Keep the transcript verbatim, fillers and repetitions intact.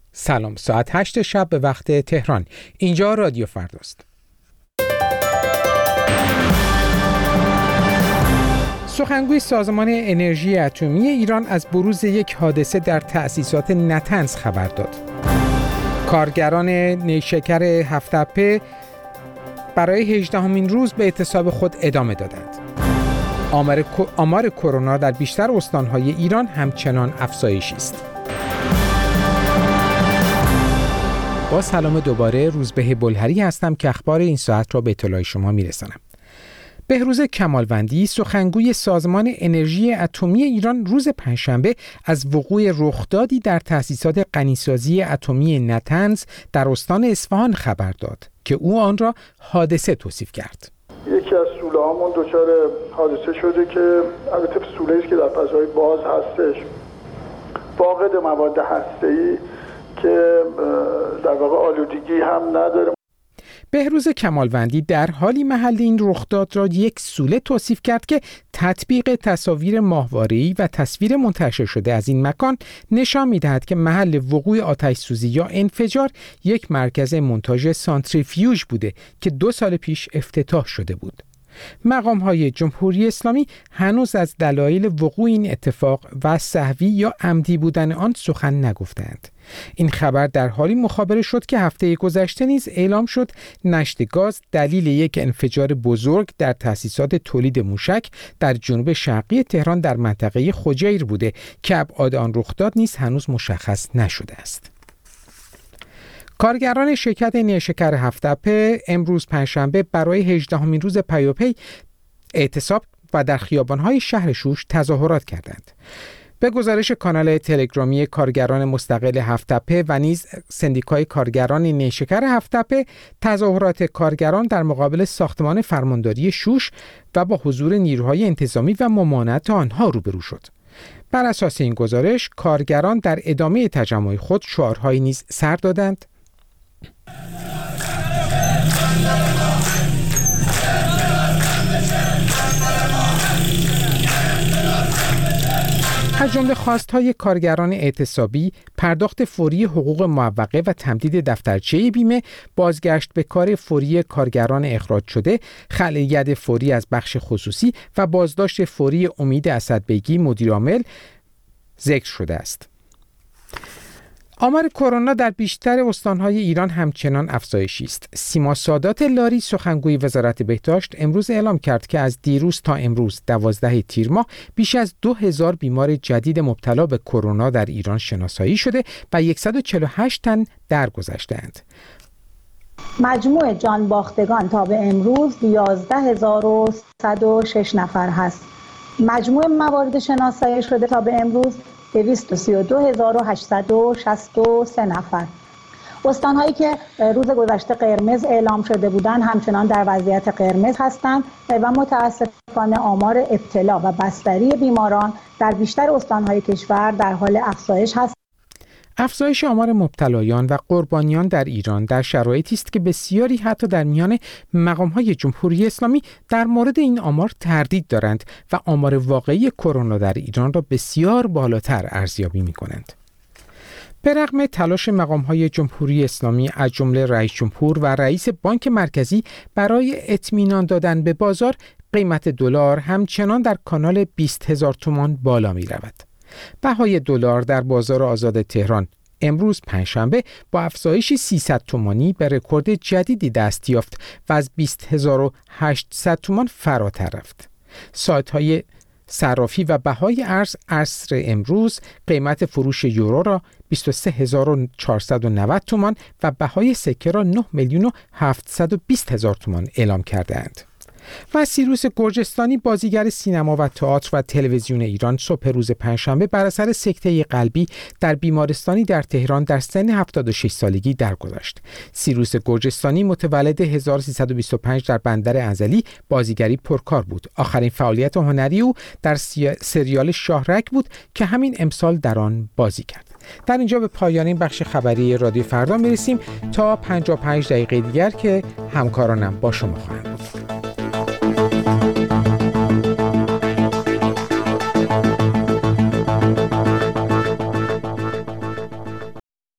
سلام، ساعت هشت شب به وقت تهران. اینجا رادیو فرداست. سخنگوی سازمان انرژی اتمی ایران از بروز یک حادثه در تأسیسات نطنز خبر داد. کارگران نیشکر هفت‌تپه برای هجدهمین روز به اعتصاب خود ادامه دادند. آمار آمار کرونا در بیشتر استان‌های ایران همچنان افزایشی است. با سلام دوباره، روزبه بلهری هستم که اخبار این ساعت را به اطلاع شما میرسانم. بهروز کمالوندی، سخنگوی سازمان انرژی اتمی ایران، روز پنجشنبه از وقوع رخدادی در تأسیسات غنیسازی اتمی نطنز در استان اصفهان خبر داد که او آن را حادثه توصیف کرد. یکی از سوله هامون دچار حادثه شده که البته سوله‌ای است که در فضای باز هستش، فاقد مواد هسته‌ای که در واقع آلودگی هم نداره. بهروز کمالوندی در حالی محل این رخداد را یک سوله توصیف کرد که تطبیق تصاویر ماهواره‌ای و تصویر منتشر شده از این مکان نشان می‌دهد که محل وقوع آتش سوزی یا انفجار یک مرکز مونتاژ سانتریفیوژ بوده که دو سال پیش افتتاح شده بود. مقام‌های جمهوری اسلامی هنوز از دلایل وقوع این اتفاق و سهوی یا عمدی بودن آن سخن نگفتند. این خبر در حالی مخابره شد که هفته گذشته نیز اعلام شد نشت گاز دلیل یک انفجار بزرگ در تأسیسات تولید موشک در جنوب شرقی تهران در منطقه خجیر بوده که ابعاد آن رخداد نیز هنوز مشخص نشده است. کارگران شرکت نیشکر هفت‌تپه امروز پنجشنبه برای هجدهمین روز پیاپی اعتصاب و در خیابان‌های شهر شوش تظاهرات کردند. به گزارش کانال تلگرامی کارگران مستقل هفت‌تپه و نیز سندیکای کارگران نیشکر هفت‌تپه، تظاهرات کارگران در مقابل ساختمان فرمانداری شوش و با حضور نیروهای انتظامی و ممانعت آنها روبرو شد. بر اساس این گزارش، کارگران در ادامه تجمع خود شعارهایی نیز سر دادند. از جمله خواست‌های کارگران اعتصابی، پرداخت فوری حقوق معوقه و تمدید دفترچه بیمه، بازگشت به کار فوری کارگران اخراج شده، خلع ید فوری از بخش خصوصی و بازداشت فوری امید اسدبگی مدیرعامل ذکر شده است. آمار کرونا در بیشتر استان‌های ایران همچنان افزایشی است. سیما سادات لاری، سخنگوی وزارت بهداشت، امروز اعلام کرد که از دیروز تا امروز دوازده تیر ماه بیش از دو هزار بیمار جدید مبتلا به کرونا در ایران شناسایی شده و صد و چهل و هشت تن درگذشته‌اند. مجموع جان باختگان تا به امروز یازده هزار و صد و شش نفر هست. مجموع موارد شناسایی شده تا به امروز دویست و سی و دو هزار و هشتصد و شصت و سه نفر. استان‌هایی که روز گذشته قرمز اعلام شده بودند همچنان در وضعیت قرمز هستند و متاسفانه آمار ابتلا و بستری بیماران در بیشتر استان‌های کشور در حال افزایش هست. افزایش آمار مبتلایان و قربانیان در ایران در شرایطی است که بسیاری حتی در میان مقام‌های جمهوری اسلامی در مورد این آمار تردید دارند و آمار واقعی کرونا در ایران را بسیار بالاتر ارزیابی می‌کنند. به رغم تلاش مقام‌های جمهوری اسلامی از جمله رئیس جمهور و رئیس بانک مرکزی برای اطمینان دادن به بازار، قیمت دلار همچنان در کانال بیست هزار تومان بالا می‌رود. بهای دلار در بازار آزاد تهران امروز پنجشنبه با افزایش سیصد تومانی به رکورد جدیدی دست یافت و از بیست هزار و هشتصد تومان فراتر رفت. سایت‌های صرافی و بهای ارز عصر امروز قیمت فروش یورو را بیست و سه هزار و چهارصد و نود تومان و بهای سکه را نه میلیون و هفتصد و بیست هزار تومان اعلام کرده‌اند. و سیروس گرجستانی، بازیگر سینما و تئاتر و تلویزیون ایران، صبح روز پنجشنبه بر اثر سکته قلبی در بیمارستانی در تهران در سن هفتاد و شش سالگی درگذشت. سیروس گرجستانی متولد هزار و سیصد و بیست و پنج در بندر انزلی بازیگری پرکار بود. آخرین فعالیت هنری او در سریال شاهرگ بود که همین امسال در آن بازی کرد. در اینجا به پایان این بخش خبری رادیو فردا میرسیم تا پنجاه و پنج دقیقه دیگر که همکارانم با شما خواهند بود.